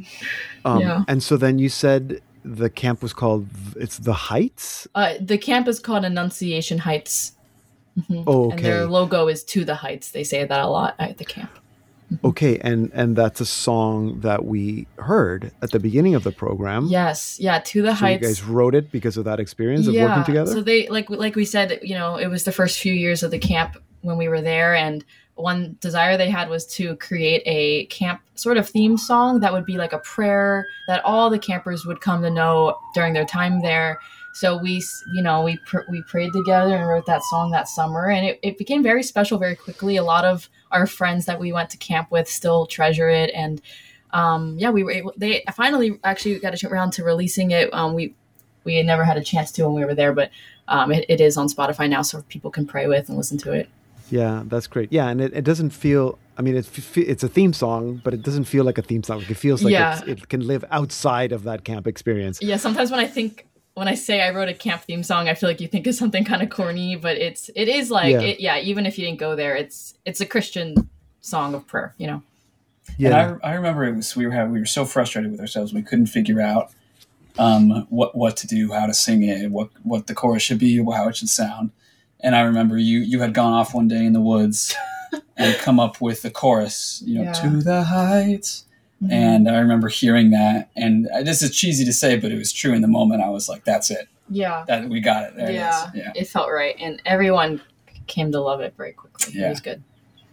Um, Yeah. And so then you said the camp was called, it's the Heights? Uh, the camp is called Annunciation Heights. Mhm. Oh, And their okay. logo is To the Heights. They say that a lot at the camp. Okay, and and that's a song that we heard at the beginning of the program. Yes, yeah, To the So you Heights. guys wrote it because of that experience of working together? So they like like we said, you know, it was the first few years of the camp when we were there, and one desire they had was to create a camp sort of theme song that would be like a prayer that all the campers would come to know during their time there. So we, you know, we pr- we prayed together and wrote that song that summer, and it, it became very special very quickly. A lot of our friends that we went to camp with still treasure it, and um, yeah, we were able. They finally actually got around to releasing it. Um, we we had never had a chance to when we were there, but um, it, it is on Spotify now, so people can pray with and listen to it. Yeah, that's great. Yeah, and it, it doesn't feel, I mean, it's f- it's a theme song, but it doesn't feel like a theme song. It feels like Yeah. it's, it can live outside of that camp experience. Yeah, sometimes when I think when I say I wrote a camp theme song, I feel like you think of something kind of corny, but it's it is like Yeah. it, yeah. Even if you didn't go there, it's it's a Christian song of prayer. You know. Yeah. And I, I remember it was we were having, we were so frustrated with ourselves, we couldn't figure out um, what what to do, how to sing it, what what the chorus should be, how it should sound. And I remember you you had gone off one day in the woods and come up with the chorus, you know, Yeah. To the Heights. Mhm. And I remember hearing that, and this is cheesy to say, but it was true in the moment. I was like, "That's it, Yeah. that we got it." There Yeah. it is. Yeah, It felt right, and everyone came to love it very quickly. It Yeah. was good.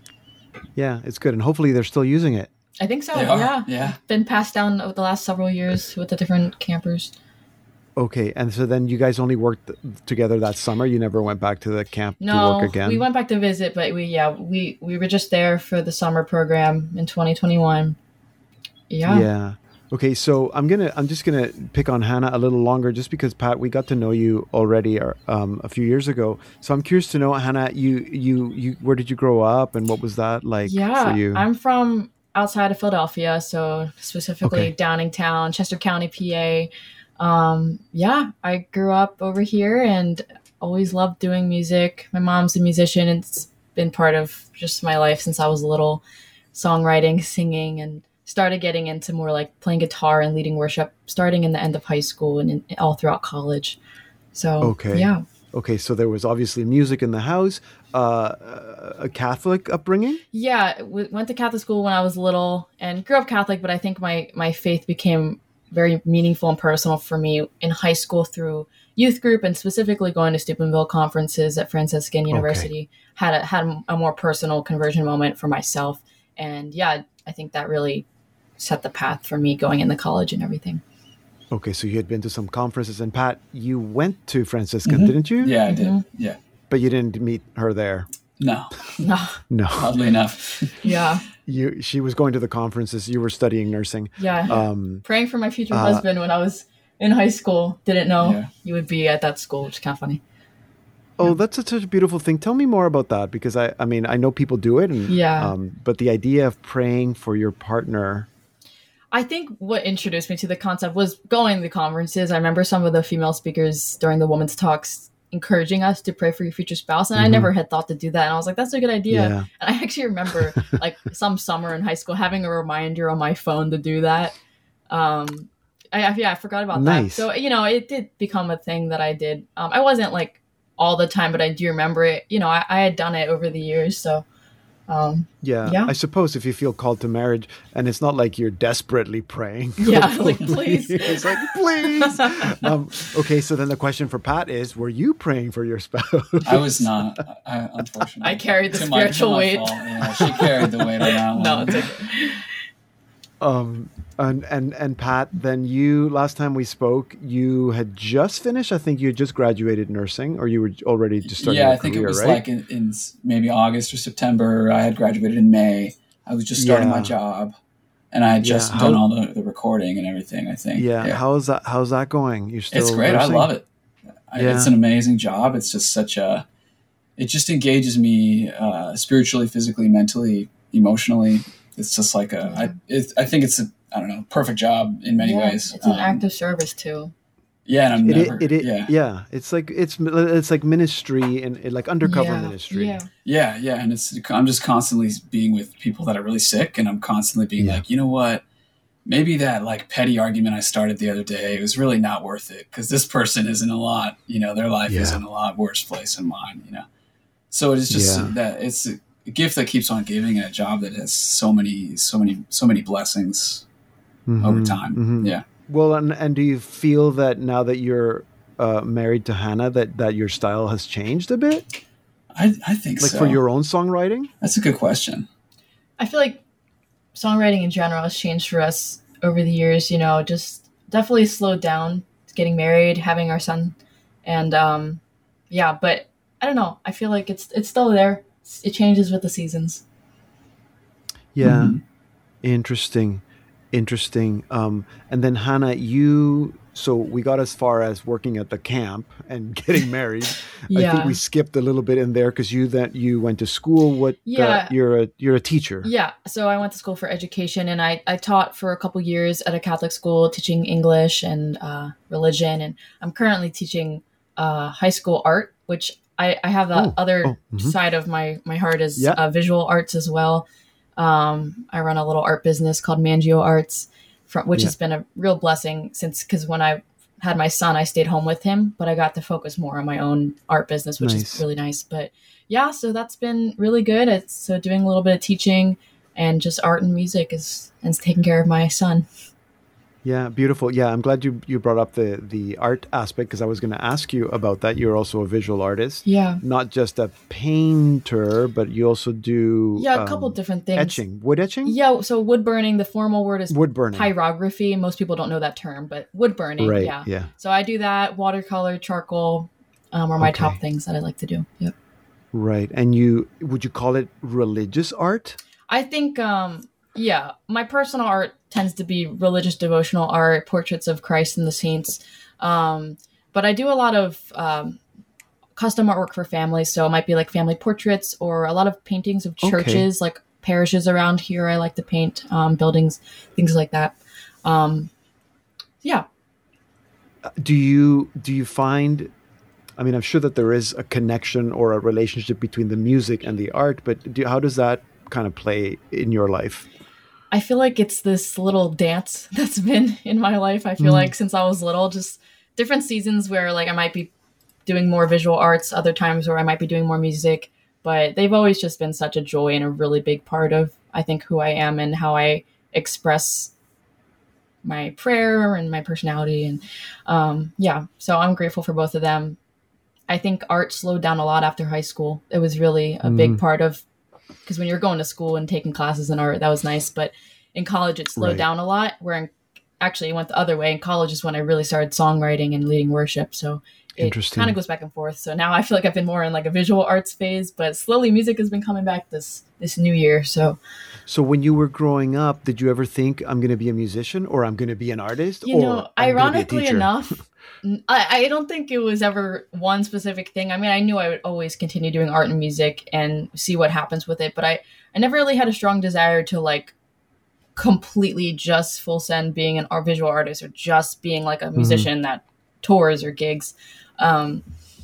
Yeah, it's good. And hopefully they're still using it. I think so. They are, Yeah. yeah. Been passed down over the last several years with the different campers. Okay, and so then you guys only worked together that summer? You never went back to the camp to No, work again? we went back to visit, but we yeah we we were just there for the summer program in twenty twenty-one. Yeah. Yeah. Okay, so I'm gonna I'm just gonna pick on Hannah a little longer, just because Pat, we got to know you already uh, um, a few years ago. So I'm curious to know, Hannah, you you you where did you grow up, and what was that like Yeah, for you? I'm from outside of Philadelphia, so specifically Okay. Downingtown, Chester County, P A. Um, yeah, I grew up over here and always loved doing music. My mom's a musician, and it's been part of just my life since I was little. songwriting, singing, and started getting into more like playing guitar and leading worship starting in the end of high school and in, all throughout college. So, Okay. yeah. Okay, so there was obviously music in the house, uh, a Catholic upbringing? Yeah, w- went to Catholic school when I was little and grew up Catholic, but I think my, my faith became very meaningful and personal for me in high school through youth group and specifically going to Steubenville conferences at Franciscan University. Had a, had a more personal conversion moment for myself. And yeah, I think that really set the path for me going into college and everything. Okay, so you had been to some conferences, and Pat, you went to Franciscan, didn't you? Yeah, I did. Mhm. Yeah. But you didn't meet her there. No, No, No, oddly enough. yeah, you. She was going to the conferences. You were studying nursing. yeah. Um, Praying for my future uh, husband when I was in high school. Didn't know Yeah. you would be at that school, which is kind of funny. oh, that's such a beautiful thing. Tell me more about that, because I, I mean, I know people do it, and Yeah. um, but the idea of praying for your partner. I think what introduced me to the concept was going to the conferences. I remember some of the female speakers during the women's talks encouraging us to pray for your future spouse. And I Mhm. never had thought to do that. And I was like, that's a good idea. Yeah. And I actually remember like some summer in high school having a reminder on my phone to do that. Um, I, I- yeah, I forgot about Nice. that. So, you know, it did become a thing that I did. Um, I wasn't like all the time, but I do remember it. You know, I, I had done it over the years. So, um, Yeah, Yeah. I suppose if you feel called to marriage, and it's not like you're desperately praying. Yeah, like, please. it's like, please. um, okay, so then the question for Pat is: were you praying for your spouse? I was not, I, unfortunately. I carried the To my- to spiritual my weight. fault. Yeah, she carried the weight on that one. no, it's okay. Um, and and and Pat, then you last time we spoke, you had just finished. I think you had just graduated nursing, or you were already just starting. Yeah, your I think career, it was right? like in, in maybe August or September. I had graduated in May. I was just starting my Yeah. job, and I had Yeah, just how- done all the, the recording and everything. I think. yeah. How's that? How's that going? You're still. It's great. nursing? I love it. I, Yeah. It's an amazing job. It's just such a. It just engages me uh, spiritually, physically, mentally, emotionally. It's just like a. I. It, I think it's a. I don't know. Perfect job in many Yeah, ways. It's an Um, act of service too. Yeah, and I'm It, never. it, it, yeah. yeah, it's like it's it's like ministry and and like undercover yeah. ministry. Yeah. Yeah, yeah, and it's I'm just constantly being with people that are really sick, and I'm constantly being Yeah. like, you know what? Maybe that like petty argument I started the other day was really not worth it because this person is in a lot, you know, their life is Yeah. in a lot worse place than mine, you know. So it's just Yeah. that it's a gift that keeps on giving, and a job that has so many, so many, so many blessings over Mhm, time. mhm. Yeah, Well, and and do you feel that now that you're uh, married to Hannah, that that your style has changed a bit, I I think like so. for your own songwriting? That's a good question. I feel like songwriting in general has changed for us over the years. You know, just definitely slowed down. Getting married, having our son, and um, yeah. But I don't know. I feel like it's it's still there. It changes with the seasons. Yeah, Mhm. interesting, interesting. Um, and then Hannah, you. So we got as far as working at the camp and getting married. I think Yeah. we skipped a little bit in there because you that you went to school. What? uh, Yeah. you're a you're a teacher. Yeah, so I went to school for education, and I, I taught for a couple years at a Catholic school, teaching English and uh, religion, and I'm currently teaching uh, high school art, which I, I have the Oh, other oh, mhm. side of my, my heart is Yeah. uh, visual arts as well. Um, I run a little art business called Mangio Arts, from, which Yeah. has been a real blessing since, because when I had my son, I stayed home with him, but I got to focus more on my own art business, which Nice. is really nice. But yeah, so that's been really good. It's so doing a little bit of teaching and just art and music is and taking care of my son. Yeah, beautiful. Yeah, I'm glad you you brought up the the art aspect because I was going to ask you about that. You're also a visual artist, Yeah. not just a painter, but you also do Yeah, a couple um, different things. etching, wood etching, Yeah, so wood burning, the formal word is wood burning. pyrography. Most people don't know that term, but wood burning, Right. yeah. Yeah. So I do that, watercolor, charcoal, um, are my Okay. top things that I like to do. Yep. Right. And you would you call it religious art? I think, um, yeah, my personal art tends to be religious devotional art, portraits of Christ and the saints. Um, but I do a lot of um, custom artwork for families. So it might be like family portraits or a lot of paintings of Okay. churches, like parishes around here. I like to paint um, buildings, things like that. Um, yeah. Do you do you find I mean, I'm sure that there is a connection or a relationship between the music and the art, but do, how does that kind of play in your life? I feel like it's this little dance that's been in my life. I feel Mm. like since I was little, just different seasons where like I might be doing more visual arts, other times where I might be doing more music, but they've always just been such a joy and a really big part of, I think, who I am and how I express my prayer and my personality. And um, yeah, so I'm grateful for both of them. I think art slowed down a lot after high school. It was really a big Mm. part of, because when you're going to school and taking classes in art, that was nice. But in college, it slowed Right. down a lot, where in, actually it went the other way. In college is when I really started songwriting and leading worship. So it Interesting. kind of goes back and forth. So now I feel like I've been more in like a visual arts phase, but slowly music has been coming back this this new year. So So when you were growing up, did you ever think I'm going to be a musician or I'm going to be an artist? you or know, I'm gonna be a ironically teacher? enough, n- I, I don't think it was ever one specific thing. I mean, I knew I would always continue doing art and music and see what happens with it, but I, I never really had a strong desire to like completely just full send being an art visual artist or just being like a musician that tours or gigs. Um,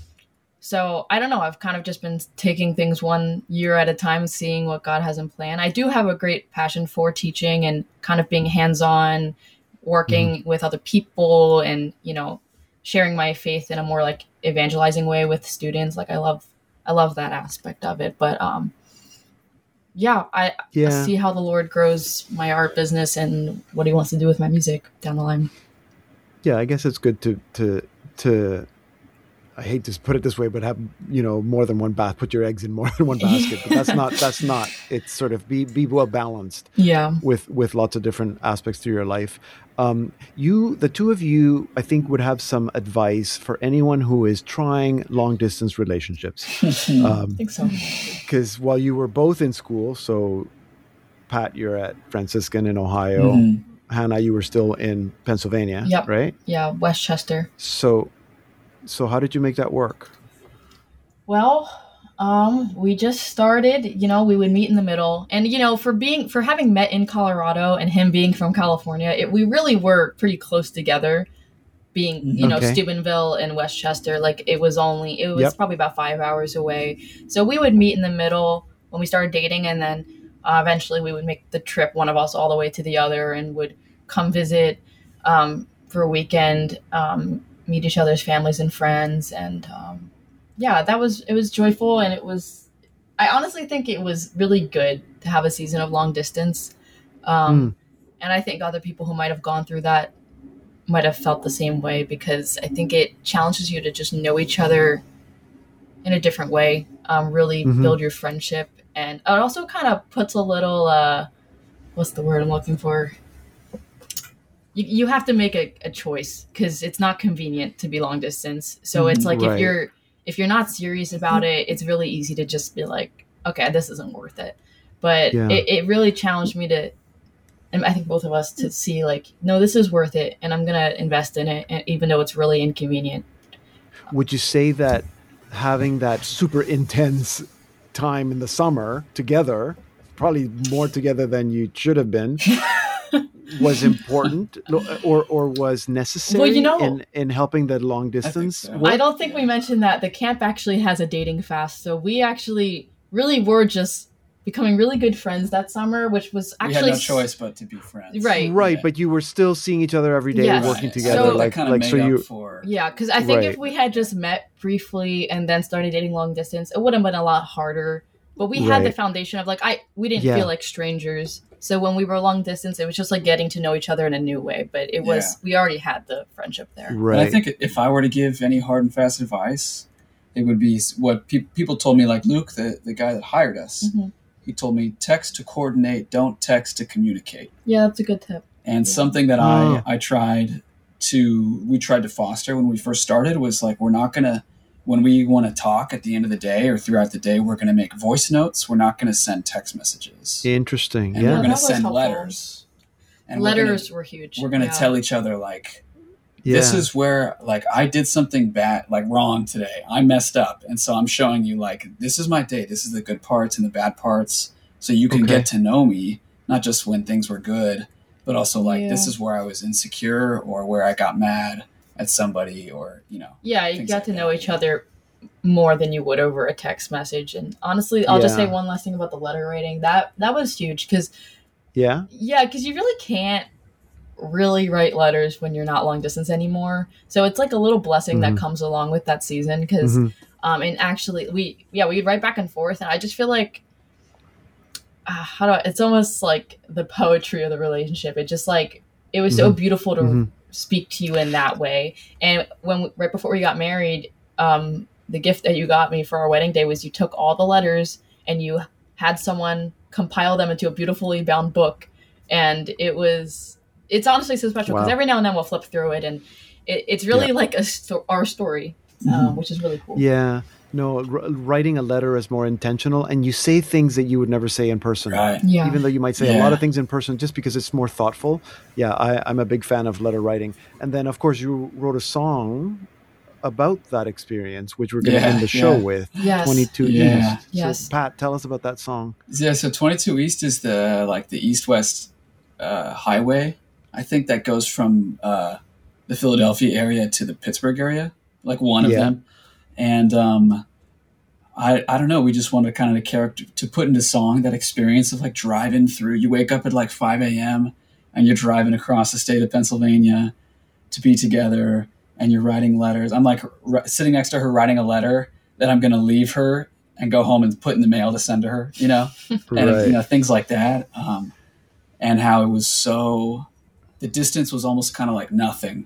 so I don't know. I've kind of just been taking things one year at a time, seeing what God has in plan. I do have a great passion for teaching and kind of being hands-on, working with other people and, you know, sharing my faith in a more like evangelizing way with students. Like I love, I love that aspect of it. But, um, yeah, I, I Yeah. see how the Lord grows my art business and what he wants to do with my music down the line. Yeah, I guess it's good to to to. I hate to put it this way, but have you know more than one bath. Put your eggs in more than one basket. But that's not. That's not. It's sort of be be well balanced Yeah. with with lots of different aspects to your life. Um, you, the two of you, I think would have some advice for anyone who is trying long distance relationships. I Um, think so. Because while you were both in school, so Pat, you're at Franciscan in Ohio. Mhm. Hannah, you were still in Pennsylvania, Yep. right? Yeah. Westchester. So, so how did you make that work? Well, um, we just started, you know, we would meet in the middle. And, you know, for being, for having met in Colorado and him being from California, it, we really were pretty close together, being, you know, Okay. Steubenville and Westchester. Like it was only, it was Yep. probably about five hours away. So we would meet in the middle when we started dating. And then uh, eventually we would make the trip, one of us all the way to the other, and would come visit um, for a weekend, um, meet each other's families and friends. And, um, yeah, that was, it was joyful. And it was, I honestly think it was really good to have a season of long distance. Um, And I think other people who might have gone through that might have felt the same way, because I think it challenges you to just know each other in a different way, um, really Mhm. build your friendship. And it also kind of puts a little, uh, what's the word I'm looking for? You, you have to make a, a choice, because it's not convenient to be long distance. So it's like Right. if you're if you're not serious about it, it's really easy to just be like, okay, this isn't worth it. But Yeah. it, it really challenged me to, and I think both of us, to see like, no, this is worth it, and I'm gonna invest in it, and even though it's really inconvenient. Would you say that having that super intense time in the summer together, probably more together than you should have been, was important or or was necessary Well, you know- in, in helping the long distance so. work? I don't think we mentioned that the camp actually has a dating fast, so we actually really were just becoming really good friends that summer, which was We actually had no choice but to be friends. Right. Right, Yeah. but you were still seeing each other every day, Yes. working Right. together. So- that like kind of like made so up you for Yeah, because I think Right. if we had just met briefly and then started dating long distance, it would have been a lot harder. But we had the Right. foundation of like I we didn't Yeah. feel like strangers. So when we were long distance, it was just like getting to know each other in a new way. But it was we already had the friendship there. And right. I think if I were to give any hard and fast advice, it would be what pe- people told me, like Luke, the, the guy that hired us. Mhm. He told me, text to coordinate, don't text to communicate. Yeah, that's a good tip. And something that Oh. I, I tried to, we tried to foster when we first started was like, we're not going to, when we want to talk at the end of the day or throughout the day, we're going to make voice notes. We're not going to send text messages. Interesting. And Yeah. we're going that to was send helpful. letters. And we're gonna- Letters were huge. We're going to Yeah. tell each other like, yeah. this is where like I did something bad, like wrong today. I messed up. And so I'm showing you like, this is my day. This is the good parts and the bad parts. So you can Okay. get to know me, not just when things were good, but also like, this Yeah. is where I was insecure or where I got mad at somebody or, you know. Yeah, you things got like to that, know each yeah. other more than you would over a text message. And honestly, I'll just say Yeah. one last thing about the letter writing. That that was huge because Yeah. yeah, because you really can't really write letters when you're not long distance anymore. So it's like a little blessing Mhm. that comes along with that season because Mhm. um and actually we yeah we'd write back and forth, and I just feel like uh, how do I, it's almost like the poetry of the relationship. It just like it was so Mhm. beautiful to Mhm. speak to you in that way. And when right before we got married, um the gift that you got me for our wedding day was you took all the letters and you had someone compile them into a beautifully bound book. And it was it's honestly so special because Wow. every now and then we'll flip through it, and it, it's really Yeah. like a sto- our story, Mhm. um, which is really cool. Yeah. No, r- writing a letter is more intentional, and you say things that you would never say in person. Right. Yeah. Even though you might say a lot Yeah. of things in person just because it's more thoughtful. Yeah, I, I'm a big fan of letter writing. And then, of course, you wrote a song about that experience, which we're going to Yeah, end the show yeah. with, Yes. twenty-two Yeah. East. Yes. So, Pat, tell us about that song. Yeah, so twenty-two East is the like the east-west uh, highway. I think that goes from uh, the Philadelphia area to the Pittsburgh area, like one of Yeah. them. And um, I I don't know, we just wanted to kind of character to put into song that experience of like driving through. You wake up at like five a.m. and you're driving across the state of Pennsylvania to be together, and you're writing letters. I'm like r- sitting next to her writing a letter that I'm going to leave her and go home and put in the mail to send to her, you know? and Right. you know things like that, um, and how it was so the distance was almost kind of like nothing,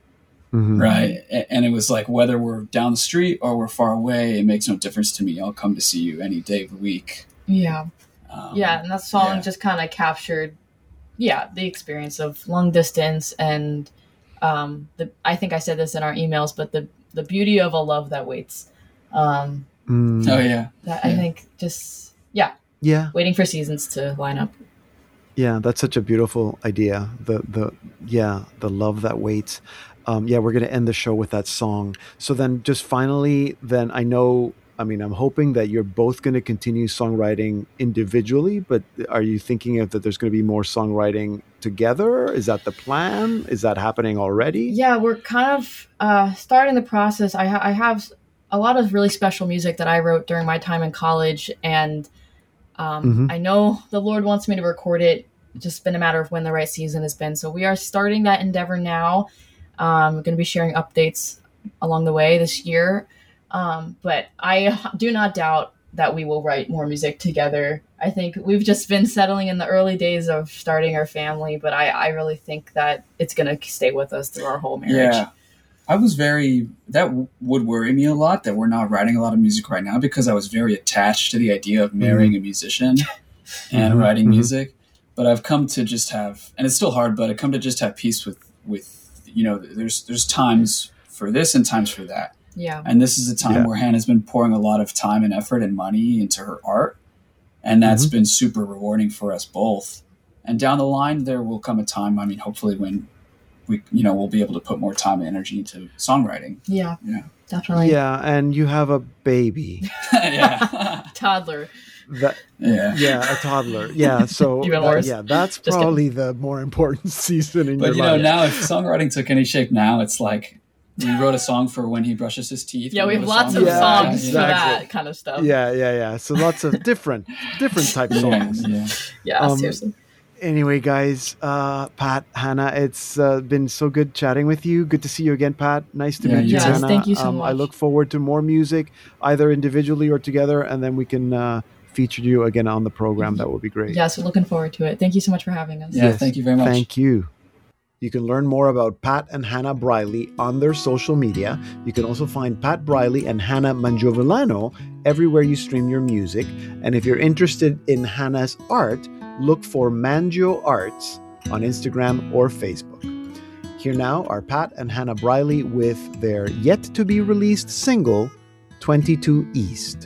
Mhm. right? A- and it was like whether we're down the street or we're far away, it makes no difference to me. I'll come to see you any day of the week. Yeah. Um, Yeah. And that song yeah. just kind of captured, yeah, the experience of long distance and um, the. I think I said this in our emails, but the the beauty of a love that waits. Um, Mm. Oh yeah, that I Yeah. think just yeah, Yeah. waiting for seasons to line up. Yeah, that's such a beautiful idea. The the yeah, the love that waits. Um, yeah, we're gonna end the show with that song. So then, just finally, then I know. I mean, I'm hoping that you're both going to continue songwriting individually, but are you thinking of that there's going to be more songwriting together? Is that the plan? Is that happening already? Yeah, we're kind of uh, starting the process. I, ha- I have a lot of really special music that I wrote during my time in college, and um, Mhm. I know the Lord wants me to record it. It's just been a matter of when the right season has been. So we are starting that endeavor now. Um, I'm going to be sharing updates along the way this year. Um, but I do not doubt that we will write more music together. I think we've just been settling in the early days of starting our family, but I, I really think that it's going to stay with us through our whole marriage. yeah. I was very that w- would worry me a lot that we're not writing a lot of music right now because I was very attached to the idea of marrying a musician and Mhm, writing mhm. music. But I've come to just have, and it's still hard, but I've come to just have peace with with you know. There's there's times for this and times for that. Yeah. And this is a time Yeah. where Hannah's been pouring a lot of time and effort and money into her art. And that's Mhm. been super rewarding for us both. And down the line, there will come a time, I mean, hopefully when we, you know, we'll be able to put more time and energy into songwriting. Yeah. Yeah. Definitely. Yeah, and you have a baby. yeah. Toddler. That yeah. yeah, a toddler. Yeah, so Even that- worse. yeah, that's Just probably the more important season in But, your you know, life. now if songwriting took any shape now, it's like we wrote a song for when he brushes his teeth. Yeah, we have wrote a lots song of for Yeah, that, songs you for know. exactly. that kind of stuff. Yeah, yeah, yeah. So lots of different, different type Yeah, songs. yeah. Yeah, Um, seriously. Anyway, guys, uh, Pat, Hannah, it's uh, been so good chatting with you. Good to see you again, Pat. Nice to Yeah, meet you, you too. Yes, Hannah. thank you so um, I much. look forward to more music, either individually or together, and then we can uh, feature you again on the program. That would be great. Yes, we're looking forward to it. Thank you so much for having us. Yeah, Yes, thank you very much. Thank you. You can learn more about Pat and Hannah Briley on their social media. You can also find Pat Briley and Hannah Mangiovillano everywhere you stream your music. And if you're interested in Hannah's art, look for Mangio Arts on Instagram or Facebook. Here now are Pat and Hannah Briley with their yet-to-be-released single, twenty-two East.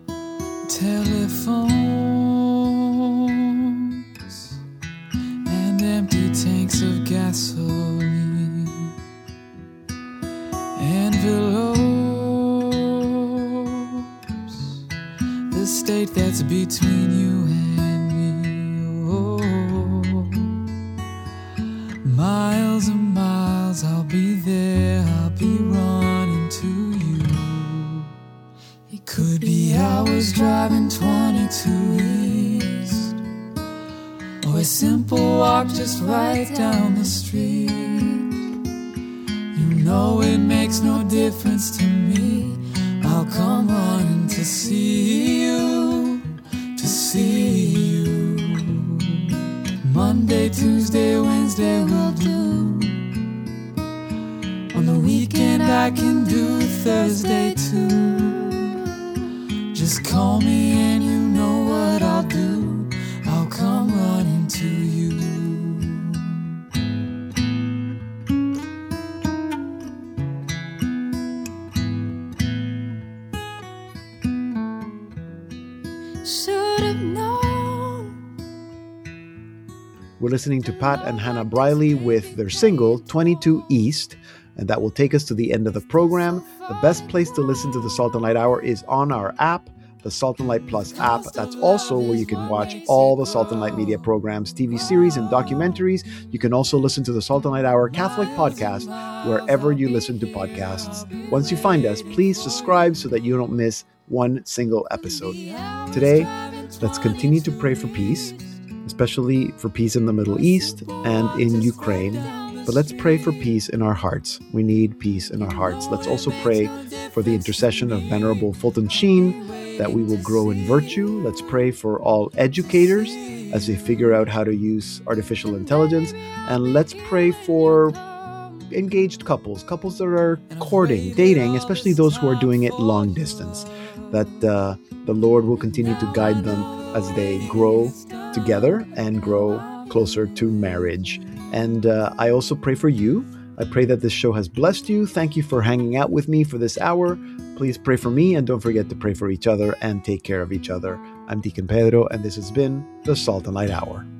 Telephones and empty tanks of gasoline, envelopes, the state that's between you and me. Oh, miles and miles, I'll be there, I'll be running to you. driving twenty-two east, or a simple walk just right down the street. You know it makes no difference to me. I'll come running to see you, to see you. Monday, Tuesday, Wednesday will do. On the weekend I can do Thursday too. Just call me and you know what I'll do. I'll come running to you. Should have known. We're listening to Pat and Hannah Briley with their single, twenty-two East, and that will take us to the end of the program. The best place to listen to the Salt and Light Hour is on our app, the Salt and Light Plus app. That's also where you can watch all the Salt and Light media programs, T V series, and documentaries. You can also listen to the Salt and Light Hour Catholic podcast wherever you listen to podcasts. Once you find us, please subscribe so that you don't miss one single episode. Today, let's continue to pray for peace, especially for peace in the Middle East and in Ukraine. But let's pray for peace in our hearts. We need peace in our hearts. Let's also pray for the intercession of Venerable Fulton Sheen, that we will grow in virtue. Let's pray for all educators as they figure out how to use artificial intelligence. And let's pray for engaged couples, couples that are courting, dating, especially those who are doing it long distance, that uh, the Lord will continue to guide them as they grow together and grow closer to marriage. And uh, I also pray for you. I pray that this show has blessed you. Thank you for hanging out with me for this hour. Please pray for me, and don't forget to pray for each other and take care of each other. I'm Deacon Pedro, and this has been the Salt and Light Hour.